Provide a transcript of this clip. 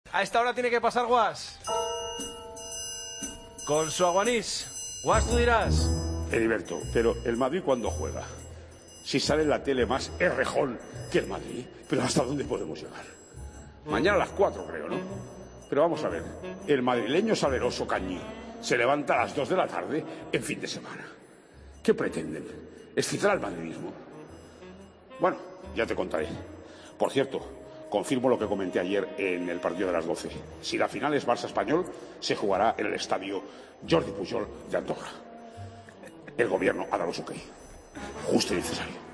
A esta hora tiene que pasar Guas. Con su aguanís. Guas, tú dirás. Heriberto, pero el Madrid ¿cuándo juega? Si sale en la tele más Errejón que el Madrid. Pero ¿hasta dónde podemos llegar? Mañana a las 4, creo, ¿no? Pero vamos a ver. El madrileño saleroso Cañí se levanta a las 2 de la tarde en fin de semana. ¿Qué pretenden? ¿Excitar al madridismo? Bueno, ya te contaré. Por cierto, confirmo lo que comenté ayer en el partido de las 12. Si la final es Barça-Español, se jugará en el estadio Jordi Pujol de Andorra. El gobierno ha dado su ok. Justo y necesario.